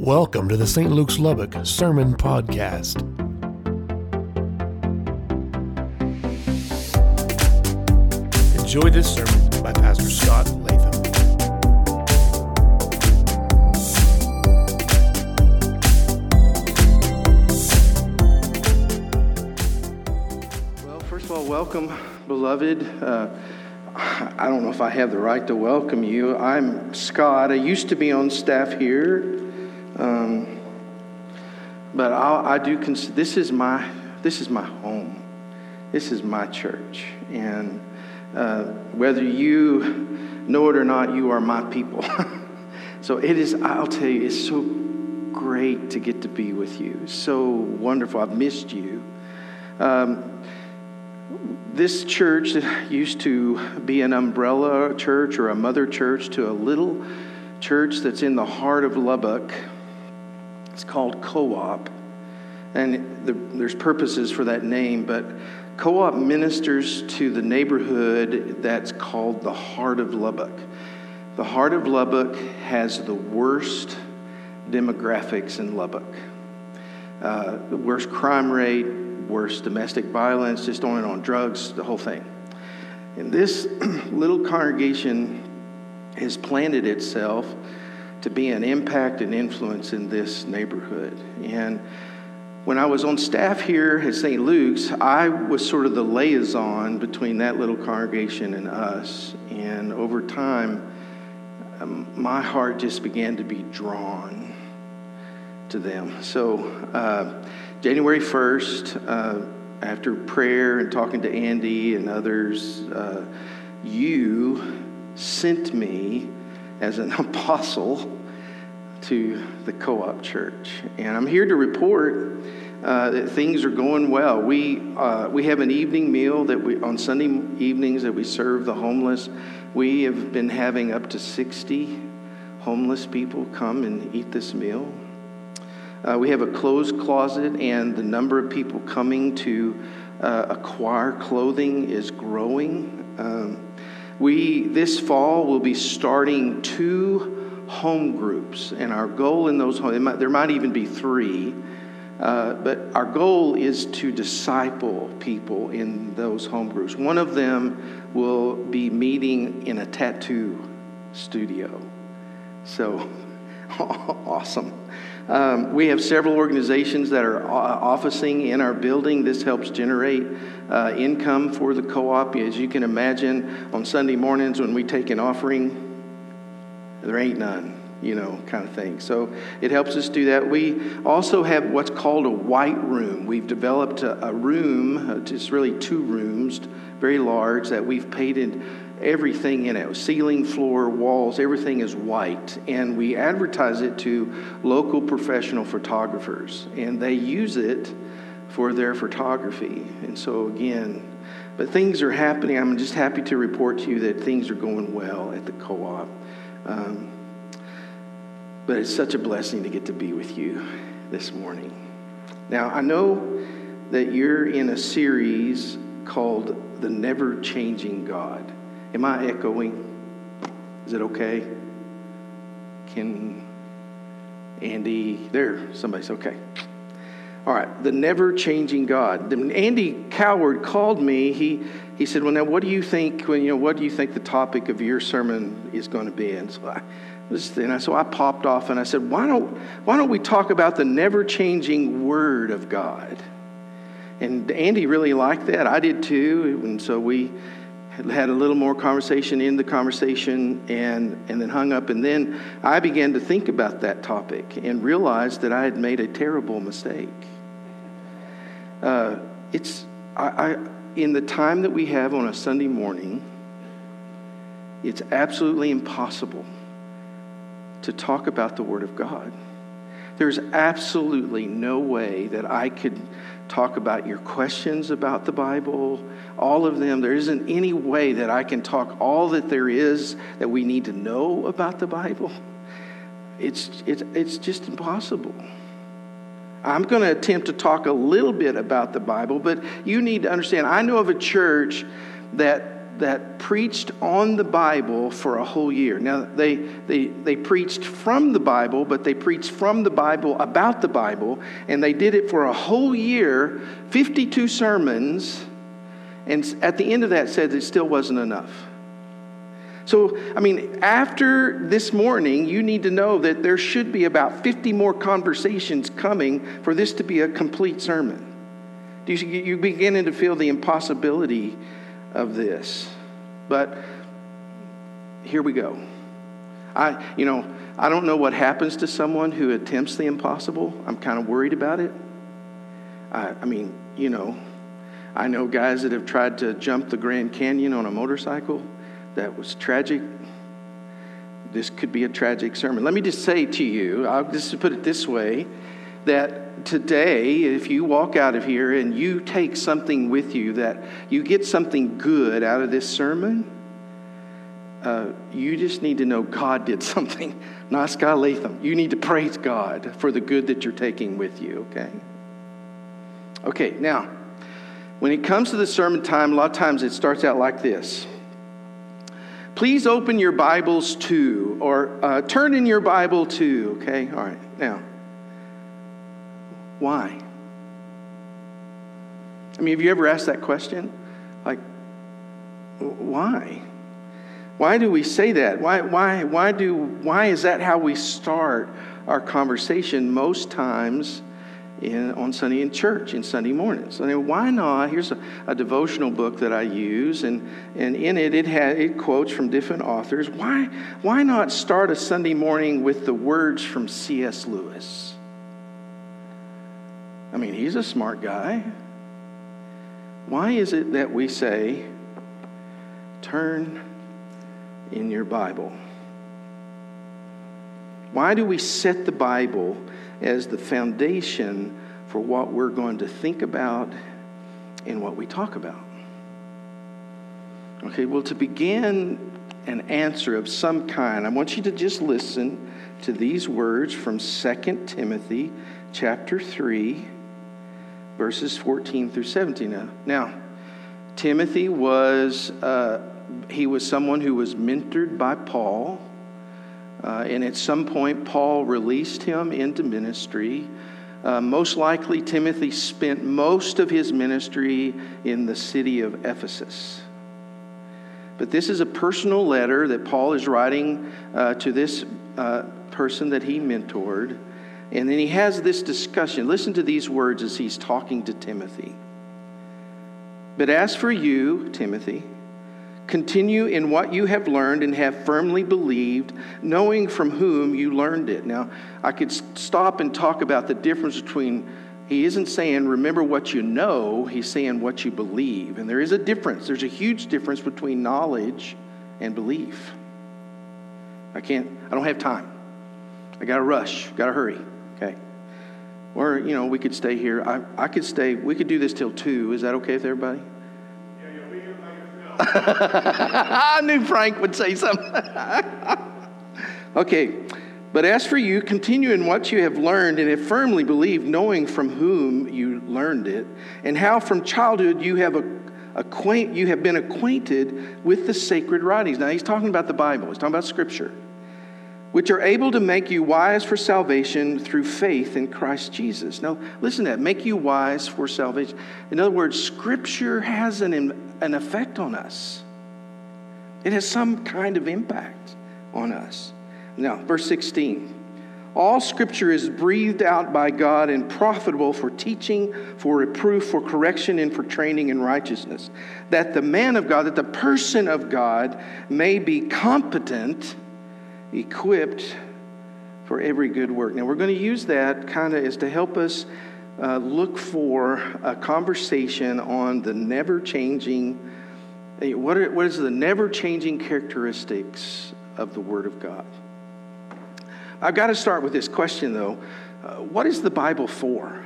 Welcome to the St. Luke's Lubbock Sermon Podcast. Enjoy this sermon by Pastor Scott Latham. Well, first of all, welcome, beloved. I don't know if I have the right to welcome you. I'm Scott. I used to be on staff here. But I do consider this is my home. This is my church, and whether you know it or not, you are my people. So it is. I'll tell you, it's so great to get to be with you. So wonderful. I've missed you. This church that used to be an umbrella church or a mother church to a little church that's in the heart of Lubbock. It's called Co-op, and there's purposes for that name, but Co-op ministers to the neighborhood that's called the heart of Lubbock. The heart of Lubbock has the worst demographics in Lubbock. The worst crime rate, worst domestic violence, just on drugs, the whole thing. And this little congregation has planted itself to be an impact and influence in this neighborhood. And when I was on staff here at St. Luke's, I was sort of the liaison between that little congregation and us. And over time, my heart just began to be drawn to them. So January 1st, after prayer and talking to Andy and others, you sent me as an apostle to the Co-op Church. And I'm here to report that things are going well. We have an evening meal that on Sunday evenings that we serve the homeless. We have been having up to 60 homeless people come and eat this meal. We have a clothes closet, and the number of people coming to acquire clothing is growing. This fall will be starting 2 home groups, and our goal in those homes, there might even be 3, but our goal is to disciple people in those home groups. One of them will be meeting in a tattoo studio. So, awesome. We have several organizations that are officing in our building. This helps generate income for the co-op. As you can imagine, on Sunday mornings when we take an offering, there ain't none, kind of thing. So it helps us do that. We also have what's called a white room. We've developed a room, it's really 2 rooms, very large, that we've painted everything in it, ceiling, floor, walls, everything is white. And we advertise it to local professional photographers, and they use it for their photography. And so again, but things are happening. I'm just happy to report to you that things are going well at the co-op. But it's such a blessing to get to be with you this morning. Now, I know that you're in a series called The Never Changing God. Am I echoing? Is it okay? Can Andy, somebody's okay. All right, the never-changing God. Andy Coward called me. He said, "Well, now, what do you think? What do you think the topic of your sermon is going to be?" And so I popped off and I said, "Why don't we talk about the never-changing Word of God?" And Andy really liked that. I did too. And so we had a little more conversation in the conversation and then hung up. And then I began to think about that topic and realized that I had made a terrible mistake. In the time that we have on a Sunday morning, it's absolutely impossible to talk about the Word of God. There's absolutely no way that I could talk about your questions about the Bible, all of them. There isn't any way that I can talk all that there is that we need to know about the Bible. It's just impossible. I'm going to attempt to talk a little bit about the Bible, but you need to understand, I know of a church that that preached on the Bible for a whole year. Now, they preached from the Bible, but they preached from the Bible about the Bible, and they did it for a whole year, 52 sermons, and at the end of that said it still wasn't enough. So, after this morning, you need to know that there should be about 50 more conversations coming for this to be a complete sermon. You're beginning to feel the impossibility of this. But here we go. I don't know what happens to someone who attempts the impossible. I'm kind of worried about it. I know guys that have tried to jump the Grand Canyon on a motorcycle. That was tragic. This could be a tragic sermon. Let me just say to you, I'll just put it this way, that today, if you walk out of here and you take something with you, that you get something good out of this sermon, you just need to know God did something, not Scott Latham. You need to praise God for the good that you're taking with you, okay? Okay, now, when it comes to the sermon time, a lot of times it starts out like this. Please open your Bibles to, or turn in your Bible to, okay? All right, now, why? Have you ever asked that question? Like, why? Why do we say that? Why is that how we start our conversation most times on Sunday in church, in Sunday mornings? Why not? Here's a devotional book that I use, and in it quotes from different authors. Why not start a Sunday morning with the words from C.S. Lewis? He's a smart guy. Why is it that we say, turn in your Bible? Why do we set the Bible as the foundation for what we're going to think about and what we talk about? Okay, well, to begin an answer of some kind, I want you to just listen to these words from 2 Timothy chapter 3, verses 14 through 17. Now, Timothy was someone who was mentored by Paul. And at some point, Paul released him into ministry. Most likely, Timothy spent most of his ministry in the city of Ephesus. But this is a personal letter that Paul is writing to this person that he mentored. And then he has this discussion. Listen to these words as he's talking to Timothy. But as for you, Timothy, continue in what you have learned and have firmly believed, knowing from whom you learned it. Now, I could stop and talk about the difference between, he isn't saying remember what you know, he's saying what you believe. And there is a difference. There's a huge difference between knowledge and belief. I don't have time. I got to rush, got to hurry, okay? Or, we could stay here. We could do this till 2. Is that okay with everybody? I knew Frank would say something. Okay, but as for you, continue in what you have learned and have firmly believed, knowing from whom you learned it, and how from childhood you have been acquainted with the sacred writings. Now, he's talking about the Bible. He's talking about Scripture, which are able to make you wise for salvation through faith in Christ Jesus. Now, listen to that. Make you wise for salvation. In other words, Scripture has an effect on us. It has some kind of impact on us. Now, verse 16. All Scripture is breathed out by God and profitable for teaching, for reproof, for correction, and for training in righteousness, that the man of God, that the person of God may be competent, equipped for every good work. Now, we're going to use that kind of as to help us look for a conversation on the never-changing, what is the never-changing characteristics of the Word of God. I've got to start with this question, though. What is the Bible for?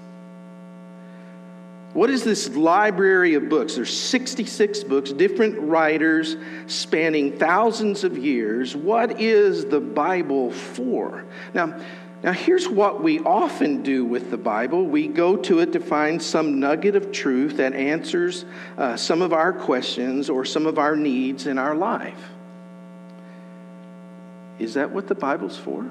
What is this library of books? There's 66 books, different writers spanning thousands of years. What is the Bible for? Now, Now, here's what we often do with the Bible. We go to it to find some nugget of truth that answers some of our questions or some of our needs in our life. Is that what the Bible's for?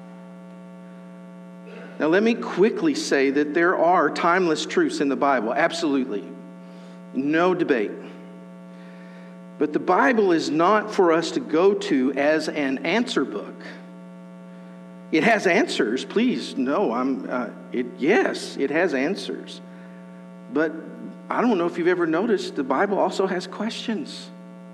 Now, let me quickly say that there are timeless truths in the Bible. Absolutely. No debate. But the Bible is not for us to go to as an answer book. It has answers, please. No, yes, it has answers. But I don't know if you've ever noticed, the Bible also has questions.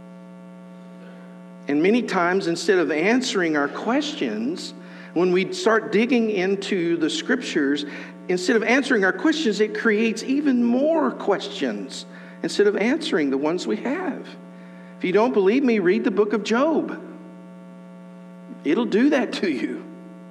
And many times, instead of answering our questions, when we start digging into the Scriptures, instead of answering our questions, it creates even more questions instead of answering the ones we have. If you don't believe me, read the book of Job. It'll do that to you.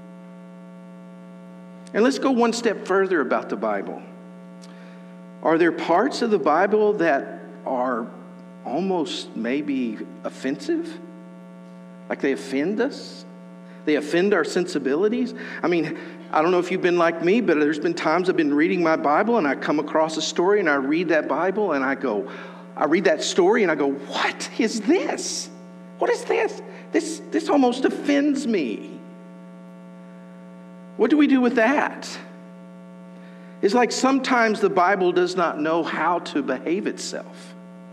And let's go one step further about the Bible. Are there parts of the Bible that are almost maybe offensive? Like they offend us? They offend our sensibilities? I mean, I don't know if you've been like me, but there's been times I've been reading my Bible and I come across a story and I read that Bible and I read that story and I go, what is this? What is this? This almost offends me. What do we do with that? It's like sometimes the Bible does not know how to behave itself.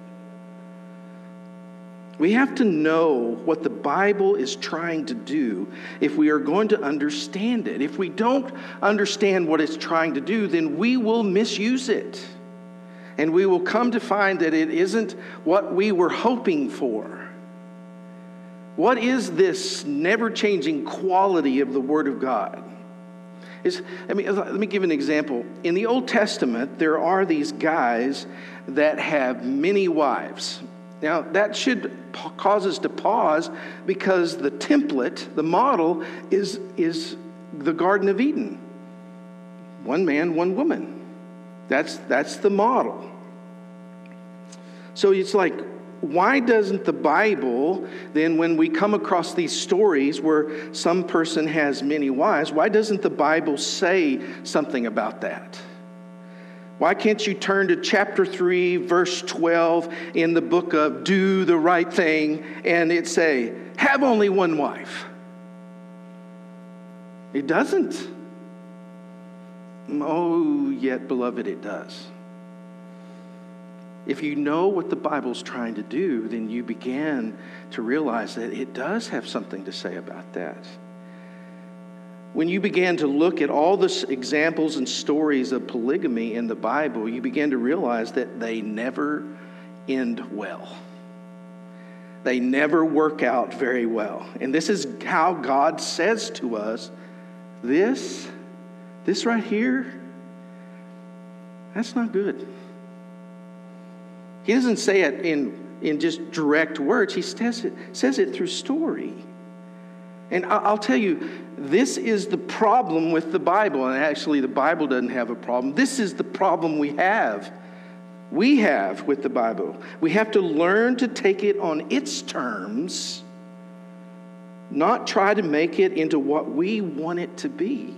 We have to know what the Bible is trying to do if we are going to understand it. If we don't understand what it's trying to do, then we will misuse it. And we will come to find that it isn't what we were hoping for. What is this never-changing quality of the Word of God? Let me give an example. In the Old Testament, there are these guys that have many wives. Now, that should cause us to pause because the template, the model, is the Garden of Eden. One man, one woman. That's the model. So it's like, why doesn't the Bible, then when we come across these stories where some person has many wives, why doesn't the Bible say something about that? Why can't you turn to chapter 3, verse 12 in the book of Do the Right Thing, and it say, have only one wife? It doesn't. Oh, yet, beloved, it does. If you know what the Bible's trying to do, then you begin to realize that it does have something to say about that. When you began to look at all the examples and stories of polygamy in the Bible, you began to realize that they never end well. They never work out very well. And this is how God says to us, this right here, that's not good. He doesn't say it in just direct words. He says it through story. And I'll tell you, this is the problem with the Bible. And actually, the Bible doesn't have a problem. This is the problem we have. We have with the Bible. We have to learn to take it on its terms, not try to make it into what we want it to be.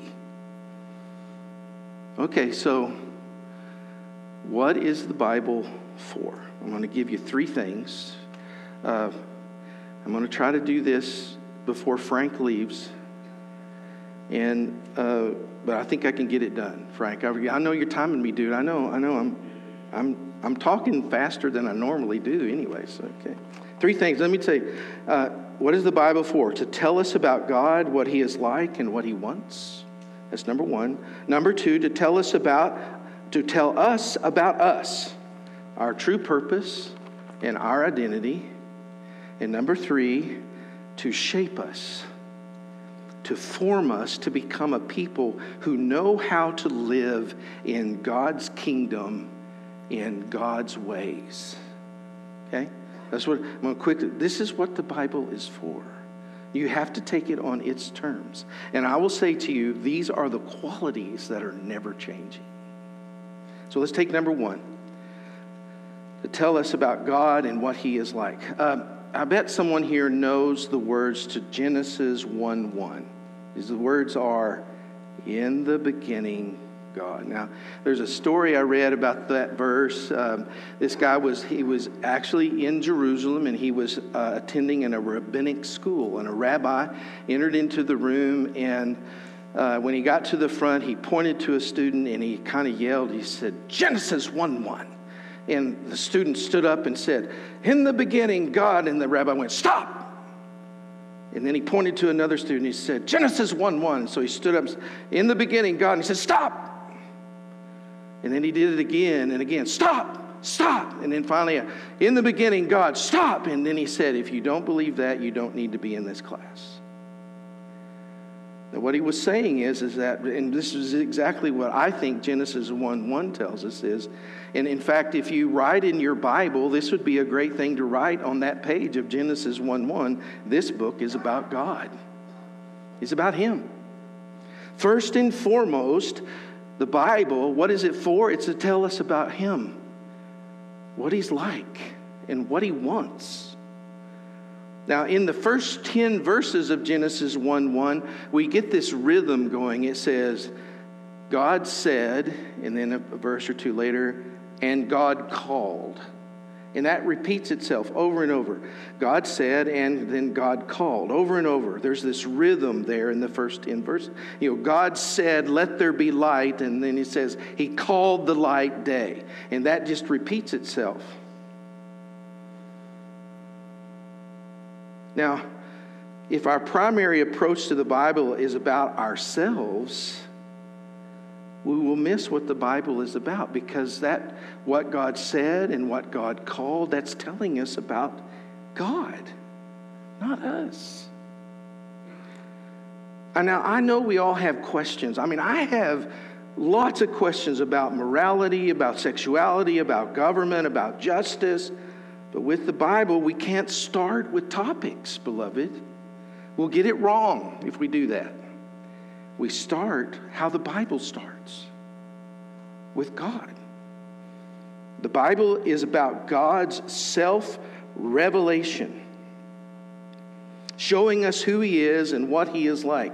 Okay, so what is the Bible for? I'm going to give you 3 things. I'm going to try to do this before Frank leaves, and but I think I can get it done, Frank. I know you're timing me, dude. I know. I'm talking faster than I normally do, anyways. Okay, 3 things. Let me tell you. What is the Bible for? To tell us about God, what He is like, and what He wants. That's number 1. Number 2, to tell us about us, our true purpose and our identity. And number 3, to shape us, to form us to become a people who know how to live in God's kingdom, in God's ways. Okay? That's what I'm going to quickly. This is what the Bible is for. You have to take it on its terms. And I will say to you, these are the qualities that are never changing. So let's take number 1. To tell us about God and what He is like. I bet someone here knows the words to Genesis 1:1. The words are, In the beginning, God. Now, there's a story I read about that verse. This guy was actually in Jerusalem, and he was attending in a rabbinic school. And a rabbi entered into the room, and when he got to the front, he pointed to a student, and he kind of yelled. He said, "Genesis 1:1." And the student stood up and said, "In the beginning, God." And the rabbi went, "Stop." And then he pointed to another student. He said, "Genesis 1:1." So he stood up, "In the beginning, God." And he said, "Stop." And then he did it again and again. "Stop, stop." And then finally, "In the beginning, God, stop." And then he said, "If you don't believe that, you don't need to be in this class." Now, what he was saying is that, and this is exactly what I think Genesis 1:1 tells us is, and in fact, if you write in your Bible, this would be a great thing to write on that page of Genesis 1:1. This book is about God. It's about Him. First and foremost, the Bible, what is it for? It's to tell us about Him, what He's like, and what He wants. Now, in the first 10 verses of Genesis 1:1, we get this rhythm going. It says, God said, and then a verse or two later, and God called. And that repeats itself over and over. God said, and then God called, over and over. There's this rhythm there in the first 10 verses. God said, "Let there be light," and then He says, He called the light day. And that just repeats itself. Now, if our primary approach to the Bible is about ourselves, we will miss what the Bible is about, because what God said and what God called, that's telling us about God, not us. And now, I know we all have questions. I have lots of questions about morality, about sexuality, about government, about justice. But with the Bible, we can't start with topics, beloved. We'll get it wrong if we do that. We start how the Bible starts, with God. The Bible is about God's self-revelation, showing us who He is and what He is like.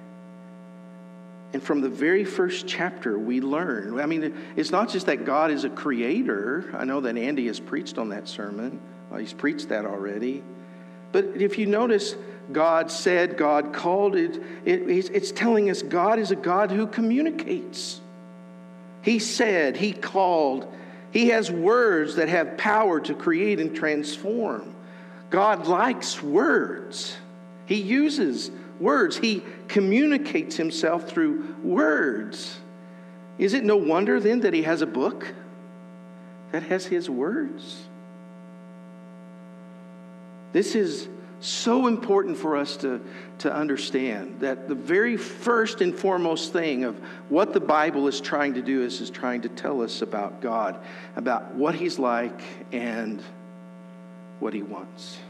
And from the very first chapter, we learn. It's not just that God is a creator. I know that Andy has preached on that sermon. Well, he's preached that already. But if you notice, God said, God called it. It's telling us God is a God who communicates. He said, He called. He has words that have power to create and transform. God likes words. He uses words. He communicates Himself through words. Is it no wonder then that He has a book that has His words? This is so important for us to understand, that the very first and foremost thing of what the Bible is trying to do is trying to tell us about God, about what He's like and what He wants.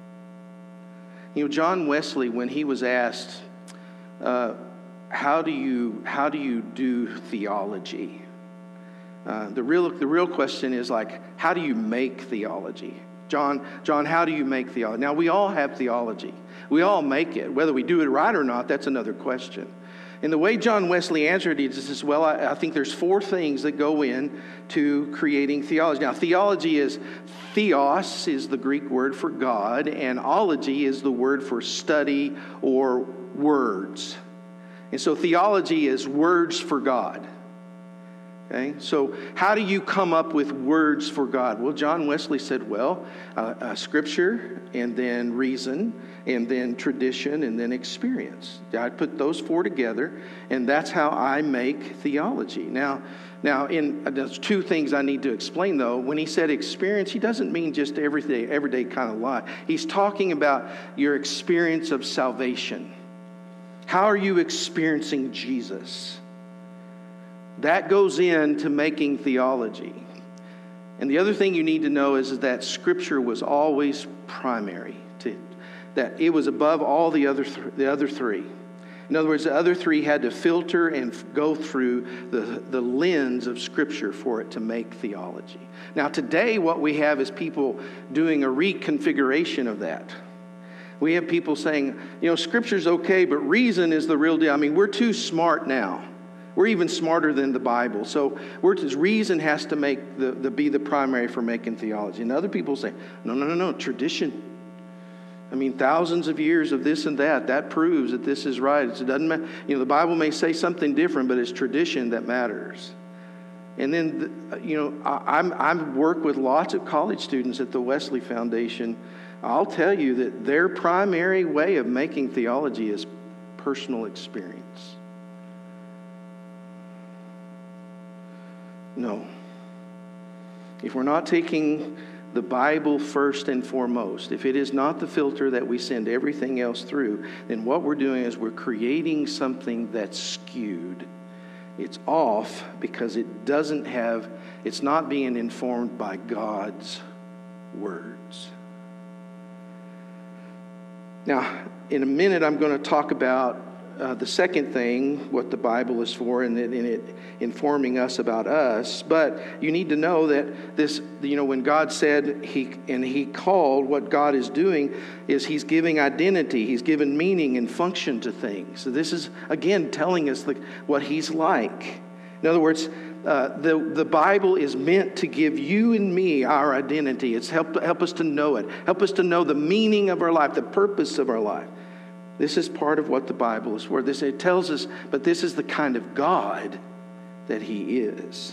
John Wesley, when he was asked, how do you do theology? The real question is how do you make theology? John, how do you make theology? Now, we all have theology. We all make it. Whether we do it right or not, that's another question. And the way John Wesley answered it is, well, I think there's 4 things that go in to creating theology. Now, theology is, theos is the Greek word for God, and ology is the word for study or words. And so theology is words for God. Okay, so how do you come up with words for God? Well, John Wesley said, Scripture, and then reason, and then tradition, and then experience. I put those 4 together, and that's how I make theology. Now, there's 2 things I need to explain, though. When he said experience, he doesn't mean just everyday kind of life. He's talking about your experience of salvation. How are you experiencing Jesus? That goes into making theology. And the other thing you need to know is that Scripture was always primary, that it was above all the other 3. In other words, the other 3 had to filter and go through the lens of Scripture for it to make theology. Now, today what we have is people doing a reconfiguration of that. We have people saying, Scripture's okay, but reason is the real deal. I mean, we're too smart now. We're even smarter than the Bible. So reason has to be the primary for making theology. And other people say, no, tradition. I mean, thousands of years of this and that proves that this is right. It doesn't matter. The Bible may say something different, but it's tradition that matters. And then, I work with lots of college students at the Wesley Foundation. I'll tell you that their primary way of making theology is personal experience. No. If we're not taking the Bible first and foremost, if it is not the filter that we send everything else through, then what we're doing is we're creating something that's skewed. It's off because it's not being informed by God's words. Now, in a minute, I'm going to talk about the second thing, what the Bible is for, and it informing us about us. But you need to know that this, when God said He called, what God is doing is He's giving identity, He's giving meaning and function to things. So this is, again, telling us what He's like. In other words, the Bible is meant to give you and me our identity. It's help us to know it. Help us to know the meaning of our life, the purpose of our life. This is part of what the Bible is for. It tells us, but this is the kind of God that He is.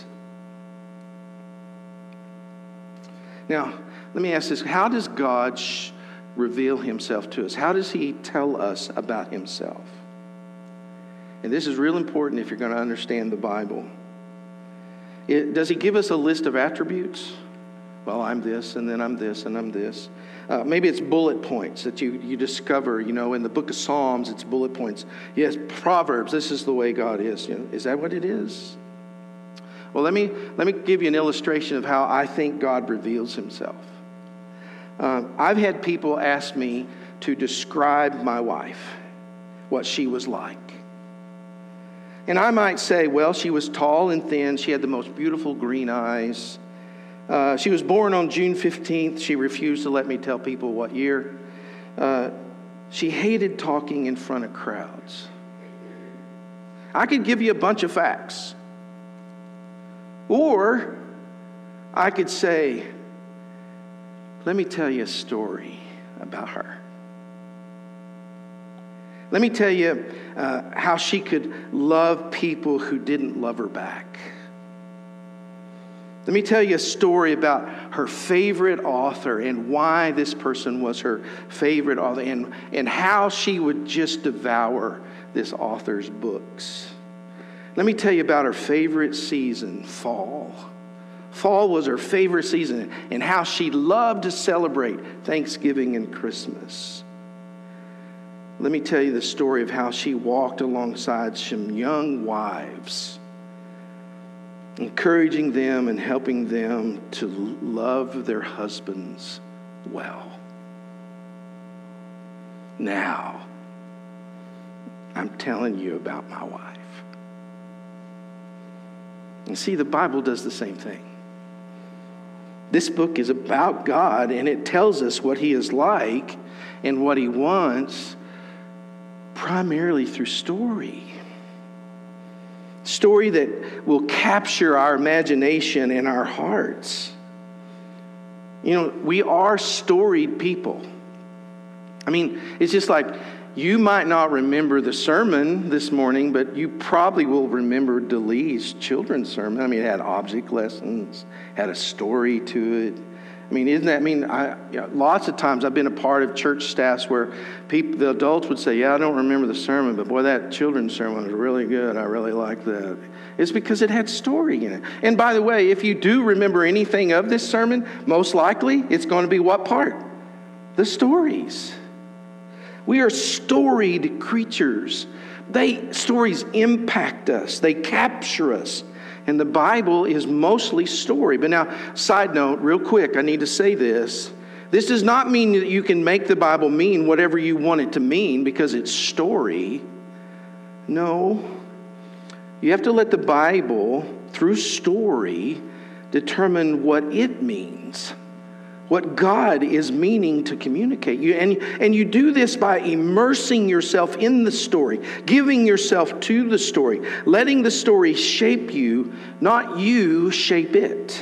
Now, let me ask this. How does God reveal Himself to us? How does He tell us about Himself? And this is real important if you're going to understand the Bible. Does He give us a list of attributes? Well, I'm this, and then I'm this, and I'm this. Maybe it's bullet points that you discover, in the book of Psalms, it's bullet points. Yes, Proverbs, this is the way God is. Is that what it is? Well, let me give you an illustration of how I think God reveals Himself. I've had people ask me to describe my wife, what she was like. And I might say, well, she was tall and thin. She had the most beautiful green eyes. She was born on June 15th. She refused to let me tell people what year. She hated talking in front of crowds. I could give you a bunch of facts. Or I could say, let me tell you a story about her. Let me tell you how she could love people who didn't love her back. Let me tell you a story about her favorite author and why this person was her favorite author and how she would just devour this author's books. Let me tell you about her favorite season, fall. Fall was her favorite season and how she loved to celebrate Thanksgiving and Christmas. Let me tell you the story of how she walked alongside some young wives, encouraging them and helping them to love their husbands well. Now, I'm telling you about my wife. And see, the Bible does the same thing. This book is about God, and it tells us what He is like and what He wants primarily through story. Story that will capture our imagination and our hearts. We are storied people. I mean, it's just like you might not remember the sermon this morning, but you probably will remember DeLee's children's sermon. I mean, it had object lessons, had a story to it. I mean, lots of times I've been a part of church staffs where the adults would say, yeah, I don't remember the sermon, but boy, that children's sermon was really good. I really like that. It's because it had story in it. And by the way, if you do remember anything of this sermon, most likely it's going to be what part? The stories. We are storied creatures. Stories impact us. They capture us. And the Bible is mostly story. But now, side note, real quick, I need to say this. This does not mean that you can make the Bible mean whatever you want it to mean because it's story. No. You have to let the Bible, through story, determine what it means. what God is meaning to communicate. And you do this by immersing yourself in the story, giving yourself to the story, letting the story shape you, not you shape it.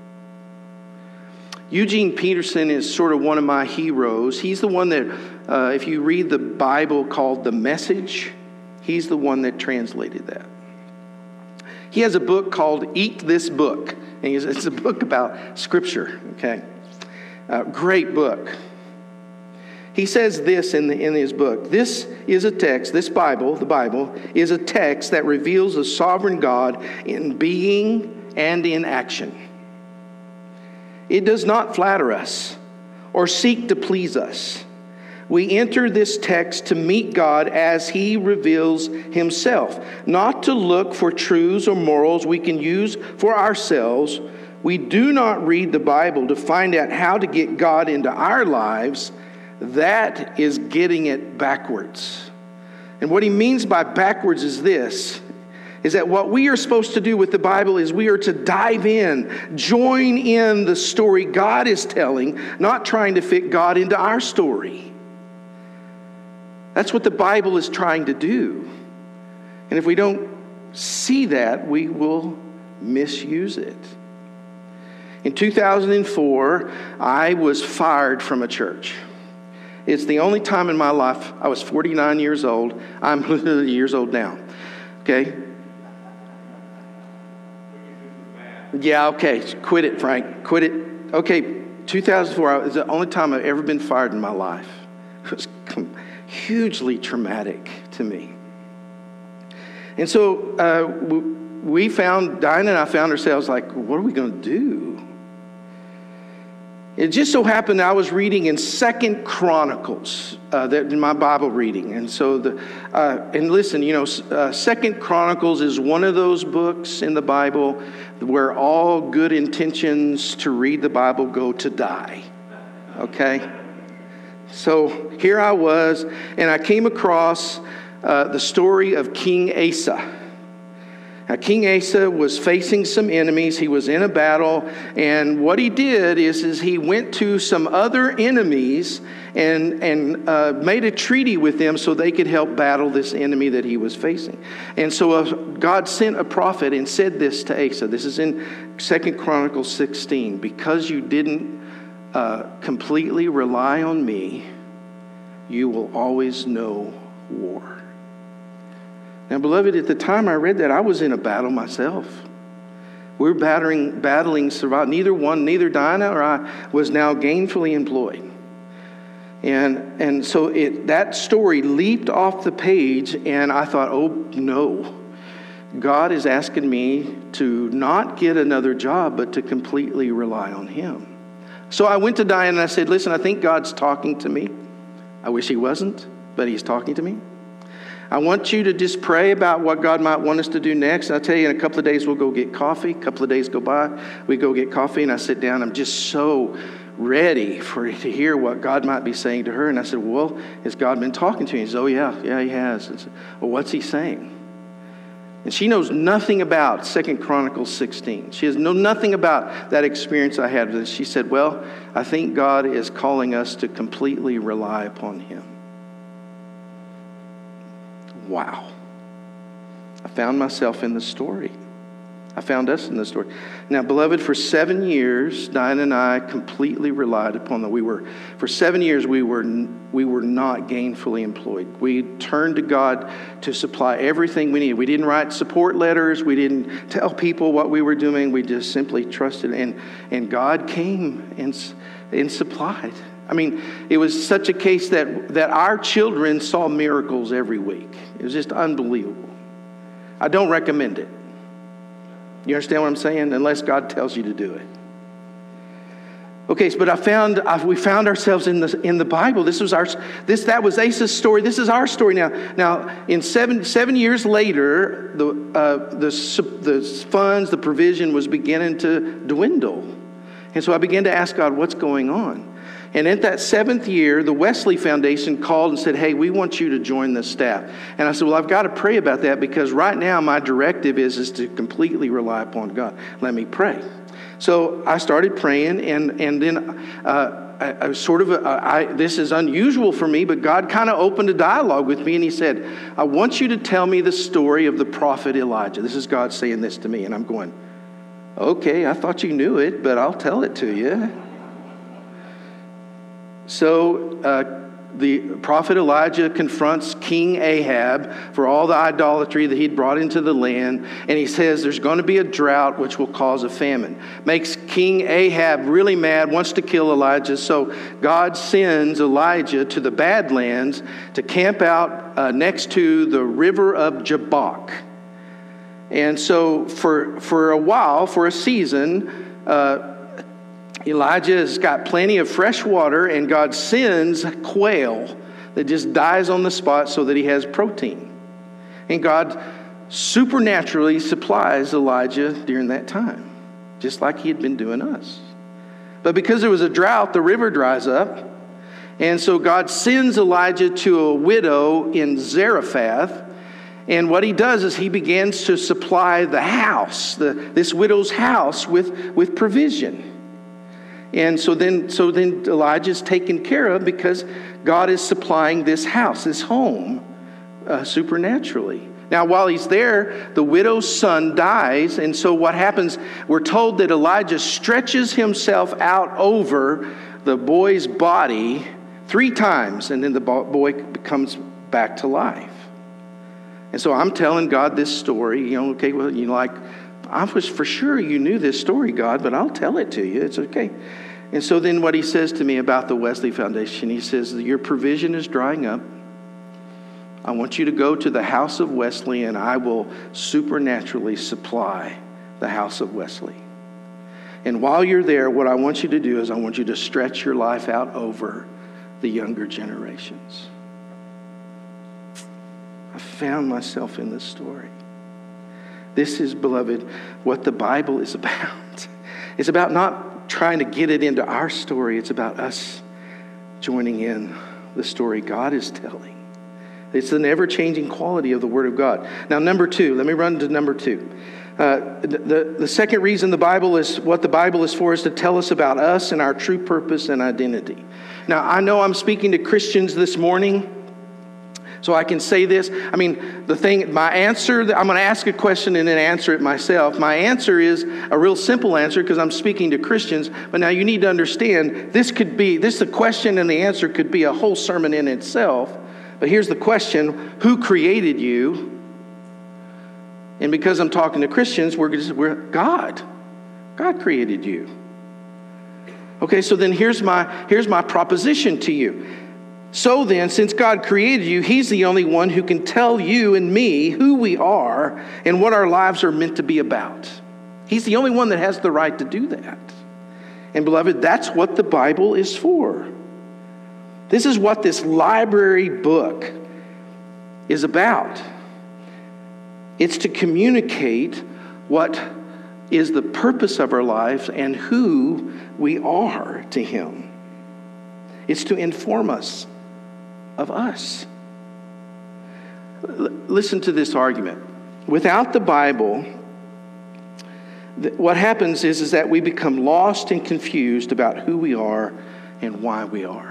Eugene Peterson is sort of one of my heroes. He's the one that, if you read the Bible called The Message, he's the one that translated that. He has a book called Eat This Book. And it's a book about Scripture, okay? Great book. He says this in his book. This is a text, this Bible, the Bible, is a text that reveals the sovereign God in being and in action. It does not flatter us or seek to please us. We enter this text to meet God as He reveals Himself, not to look for truths or morals we can use for ourselves. We do not read the Bible to find out how to get God into our lives. That is getting it backwards. And what he means by backwards is this, is that what we are supposed to do with the Bible is we are to dive in, join in the story God is telling, not trying to fit God into our story. That's what the Bible is trying to do. And if we don't see that, we will misuse it. In 2004, I was fired from a church. It's the only time in my life. I was 49 years old. I'm years old now. Okay? Yeah, okay. Quit it, Frank. Quit it. Okay, 2004 was the only time I've ever been fired in my life. It was hugely traumatic to me. And so Diane and I found ourselves like, what are we going to do? It just so happened I was reading in 2 Chronicles, in my Bible reading. And so, and listen, 2 Chronicles is one of those books in the Bible where all good intentions to read the Bible go to die. Okay? So here I was, and I came across the story of King Asa. Now, King Asa was facing some enemies. He was in a battle, and what he did is he went to some other enemies and made a treaty with them so they could help battle this enemy that he was facing. And so God sent a prophet and said this to Asa. This is in 2 Chronicles 16. Because you didn't completely rely on me, you will always know war. Now, beloved, at the time I read that, I was in a battle myself. We were battling survival. Neither Dinah or I was now gainfully employed. And so that story leaped off the page, and I thought, oh no, God is asking me to not get another job, but to completely rely on Him. So I went to Diane and I said, listen, I think God's talking to me. I wish He wasn't, but He's talking to me. I want you to just pray about what God might want us to do next. And I'll tell you, in a couple of days, we'll go get coffee. A couple of days go by, we go get coffee, and I sit down. I'm just so ready to hear what God might be saying to her. And I said, well, has God been talking to you? He said, oh, yeah, He has. I said, well, what's He saying? And she knows nothing about 2 Chronicles 16. She has known nothing about that experience I had with it. She said, well, I think God is calling us to completely rely upon Him. Wow. I found myself in the story. I found us in the story. Now, beloved, for 7 years, Diane and I completely relied upon for 7 years, we were not gainfully employed. We turned to God to supply everything we needed. We didn't write support letters. We didn't tell people what we were doing. We just simply trusted. And God came and supplied. I mean, it was such a case that our children saw miracles every week. It was just unbelievable. I don't recommend it. You understand what I'm saying? Unless God tells you to do it. Okay, but we found ourselves in the Bible. That was Asa's story. This is our story now. Now, in 7 years later, the funds, the provision was beginning to dwindle, and so I began to ask God, what's going on? And at that 7th year, the Wesley Foundation called and said, hey, we want you to join the staff. And I said, well, I've got to pray about that because right now my directive is to completely rely upon God. Let me pray. So I started praying, and then I sort of, this is unusual for me, but God kind of opened a dialogue with me, and he said, I want you to tell me the story of the prophet Elijah. This is God saying this to me, and I'm going, okay, I thought you knew it, but I'll tell it to you. So the prophet Elijah confronts King Ahab for all the idolatry that he'd brought into the land. And he says there's going to be a drought which will cause a famine. Makes King Ahab really mad, wants to kill Elijah. So God sends Elijah to the Badlands to camp out next to the river of Jabbok. And so for a while, for a season, Elijah has got plenty of fresh water, and God sends quail that just dies on the spot so that he has protein. And God supernaturally supplies Elijah during that time, just like he had been doing us. But because there was a drought, the river dries up. And so God sends Elijah to a widow in Zarephath. And what he does is he begins to supply the house, this widow's house, with provision. And so then Elijah's taken care of because God is supplying this house, this home, supernaturally. Now, while he's there, the widow's son dies. And so what happens, we're told that Elijah stretches himself out over the boy's body 3 times, and then the boy comes back to life. And so I'm telling God this story, okay, well, I was for sure you knew this story, God, but I'll tell it to you. It's okay. And so then what he says to me about the Wesley Foundation, he says, your provision is drying up. I want you to go to the house of Wesley, and I will supernaturally supply the house of Wesley. And while you're there, what I want you to do is I want you to stretch your life out over the younger generations. I found myself in this story. This is, beloved, what the Bible is about. It's about not trying to get it into our story. It's about us joining in the story God is telling. It's the never-changing quality of the Word of God. Now, number 2. Let me run to number 2. The second reason what the Bible is for is to tell us about us and our true purpose and identity. Now, I know I'm speaking to Christians this morning, so I can say this. My answer, I'm going to ask a question and then answer it myself. My answer is a real simple answer because I'm speaking to Christians. But now you need to understand, the question and the answer could be a whole sermon in itself. But here's the question: who created you? And because I'm talking to Christians, we're God. God created you. Okay, so then here's my proposition to you. So then, since God created you, He's the only one who can tell you and me who we are and what our lives are meant to be about. He's the only one that has the right to do that. And beloved, that's what the Bible is for. This is what this library book is about. It's to communicate what is the purpose of our lives and who we are to Him. It's to inform us of us. Listen to this argument. Without the Bible, what happens is that we become lost and confused about who we are and why we are.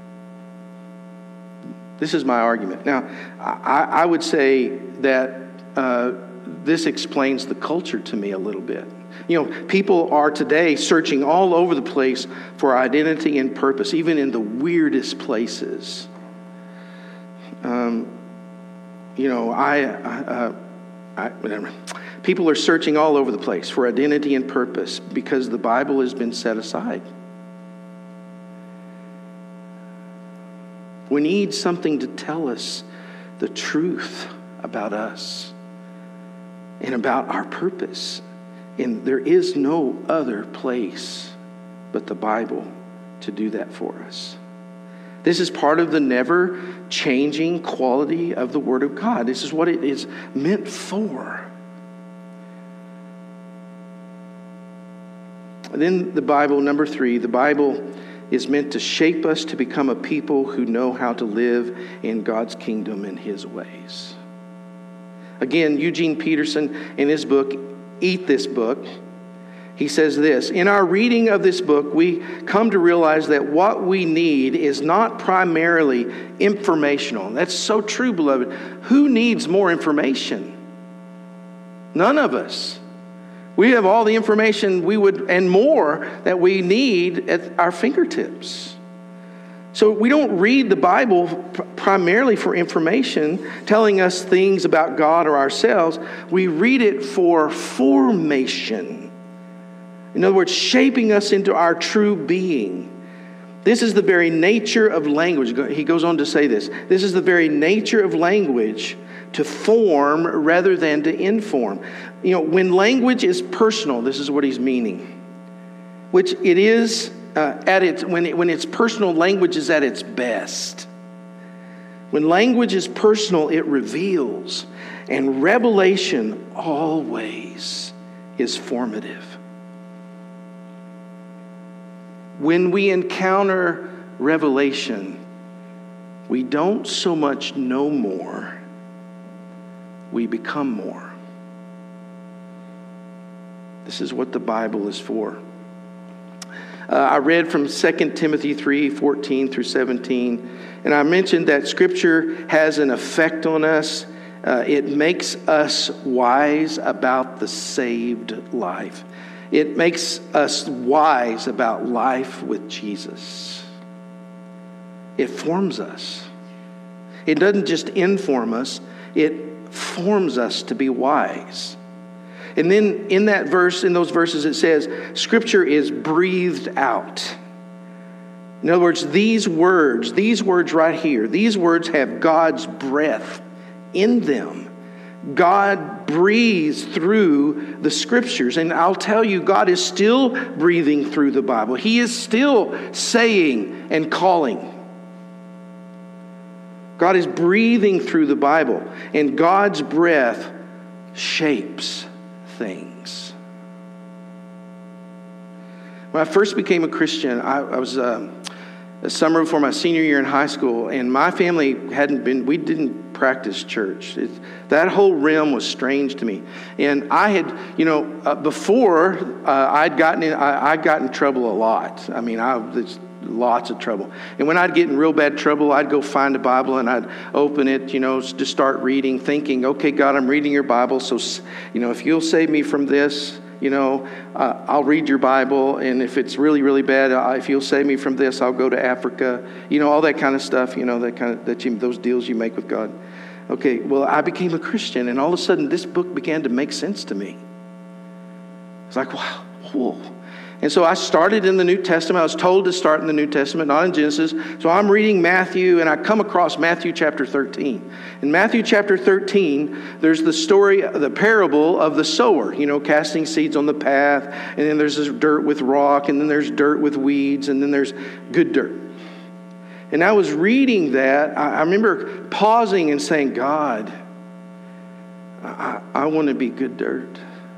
This is my argument. Now, I would say that this explains the culture to me a little bit. People are today searching all over the place for identity and purpose, even in the weirdest places. People are searching all over the place for identity and purpose because the Bible has been set aside. We need something to tell us the truth about us and about our purpose. And there is no other place but the Bible to do that for us. This is part of the never-changing quality of the Word of God. This is what it is meant for. And then the Bible, number 3, the Bible is meant to shape us to become a people who know how to live in God's kingdom and His ways. Again, Eugene Peterson, in his book, Eat This Book, He says this, in our reading of this book, we come to realize that what we need is not primarily informational. That's so true, beloved. Who needs more information? None of us. We have all the information we would, and more, that we need at our fingertips. So we don't read the Bible primarily for information, telling us things about God or ourselves. We read it for formation. In other words, shaping us into our true being. This is the very nature of language. He goes on to say this. This is the very nature of language, to form rather than to inform. When language is personal, this is what he's meaning. Which it is when it's personal, language is at its best. When language is personal, it reveals. And revelation always is formative. When we encounter revelation, we don't so much know more, we become more. This is what the Bible is for. I read from 2 Timothy 3:14 through 17, and I mentioned that Scripture has an effect on us. It makes us wise about the saved life. It makes us wise about life with Jesus. It forms us. It doesn't just inform us, it forms us to be wise. And then in those verses it says, Scripture is breathed out. In other words, these words right here, these words have God's breath in them. God breathes through the Scriptures. And I'll tell you, God is still breathing through the Bible. He is still saying and calling. God is breathing through the Bible. And God's breath shapes things. When I first became a Christian, I was the summer before my senior year in high school, and my family we didn't practice church. That whole realm was strange to me. And I had, before I'd gotten in trouble a lot. I mean, there's lots of trouble. And when I'd get in real bad trouble, I'd go find a Bible and I'd open it, to start reading, thinking, okay, God, I'm reading your Bible. So, if you'll save me from this, I'll read your Bible, and if it's really, really bad, if you'll save me from this, I'll go to Africa. All that kind of stuff. Those deals you make with God. Okay, well, I became a Christian, and all of a sudden, this book began to make sense to me. It's like, wow, whoa. And so I started in the New Testament. I was told to start in the New Testament, not in Genesis. So I'm reading Matthew, and I come across Matthew chapter 13. In Matthew chapter 13, there's the story, the parable of the sower, casting seeds on the path. And then there's this dirt with rock, and then there's dirt with weeds, and then there's good dirt. And I was reading that. I remember pausing and saying, God, I want to be good dirt.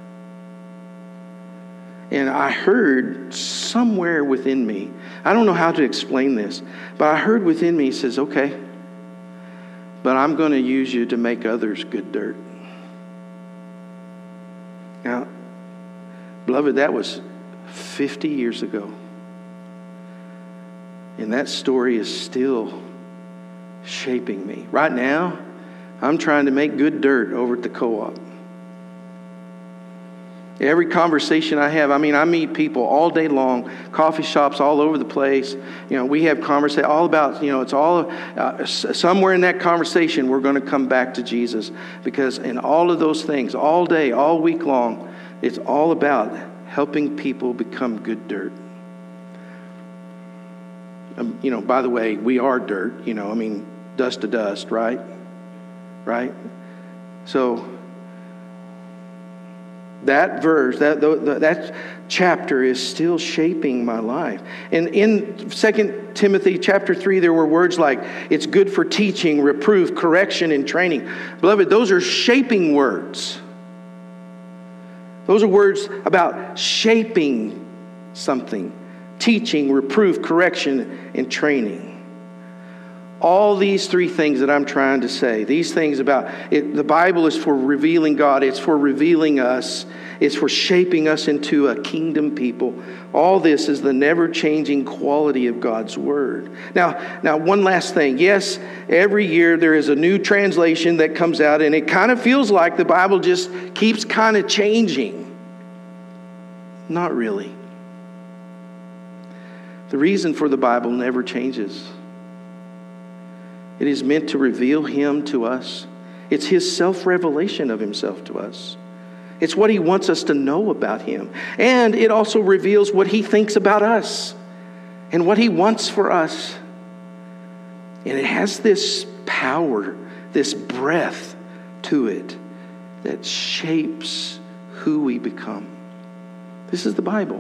And I heard somewhere within me, I don't know how to explain this, but I heard within me, he says, okay, but I'm going to use you to make others good dirt. Now, beloved, that was 50 years ago. And that story is still shaping me. Right now, I'm trying to make good dirt over at the co-op. Every conversation I have, I meet people all day long, coffee shops all over the place. We have conversation all about, it's all, somewhere in that conversation, we're going to come back to Jesus. Because in all of those things, all day, all week long, it's all about helping people become good dirt. By the way, we are dirt, dust to dust, right? Right? So, that verse, that chapter is still shaping my life. And in 2 Timothy chapter 3, there were words like, it's good for teaching, reproof, correction, and training. Beloved, those are shaping words. Those are words about shaping something. Teaching, reproof, correction, and training. All these three things that I'm trying to say, these things about it, the Bible is for revealing God. It's for revealing us. It's for shaping us into a kingdom people. All this is the never-changing quality of God's Word. Now, one last thing. Yes, every year there is a new translation that comes out, and it kind of feels like the Bible just keeps kind of changing. Not really. The reason for the Bible never changes. It is meant to reveal Him to us. It's His self-revelation of Himself to us. It's what He wants us to know about Him. And it also reveals what He thinks about us and what He wants for us. And it has this power, this breath to it that shapes who we become. This is the Bible.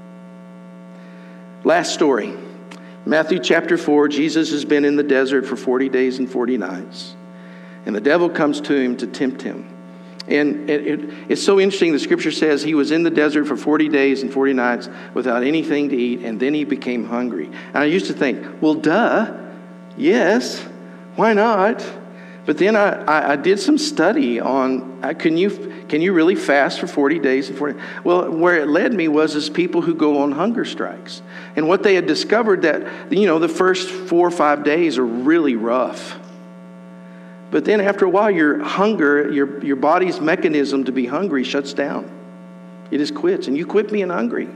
Last story. Matthew chapter 4, Jesus has been in the desert for 40 days and 40 nights. And the devil comes to Him to tempt Him. And it's so interesting. The scripture says He was in the desert for 40 days and 40 nights without anything to eat, and then He became hungry. And I used to think, well, duh, yes, why not? But then I did some study on, can you really fast for 40 days and 40? Well, where it led me was people who go on hunger strikes. And what they had discovered that, the first 4 or 5 days are really rough. But then after a while, your hunger, your body's mechanism to be hungry shuts down. It just quits, and you quit being hungry.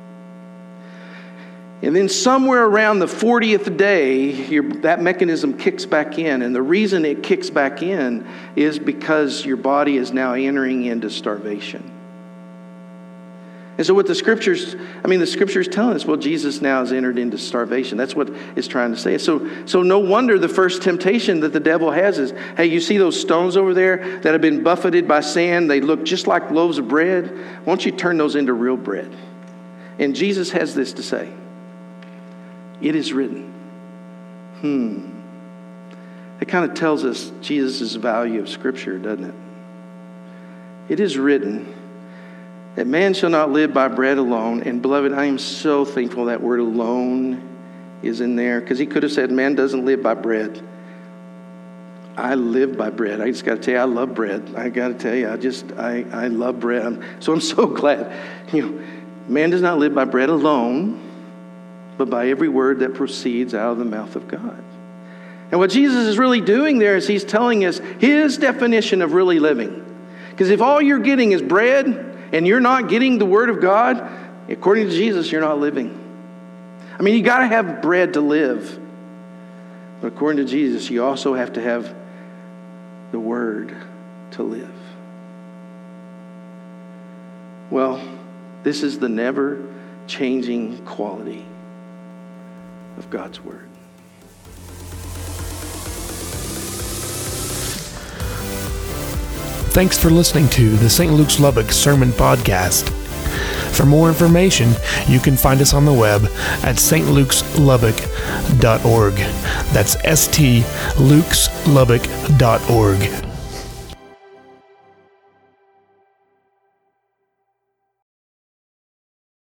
And then somewhere around the 40th day, that mechanism kicks back in. And the reason it kicks back in is because your body is now entering into starvation. And so what the scriptures telling us, well, Jesus now has entered into starvation. That's what it's trying to say. So no wonder the first temptation that the devil has is, hey, you see those stones over there that have been buffeted by sand? They look just like loaves of bread. Why don't you turn those into real bread? And Jesus has this to say. It is written. It kind of tells us Jesus' value of Scripture, doesn't it? It is written that man shall not live by bread alone. And beloved, I am so thankful that word alone is in there, because he could have said man doesn't live by bread. I live by bread. I just got to tell you, I love bread. I got to tell you, I love bread. So I'm so glad. Man does not live by bread alone, but by every word that proceeds out of the mouth of God. And what Jesus is really doing there is He's telling us His definition of really living. Because if all you're getting is bread, and you're not getting the Word of God, according to Jesus, you're not living. I mean, you got to have bread to live. But according to Jesus, you also have to have the Word to live. Well, this is the never-changing quality of God's Word. Thanks for listening to the St. Luke's Lubbock Sermon Podcast. For more information, you can find us on the web at stlukeslubbock.org. That's stlukes.lubbock.org.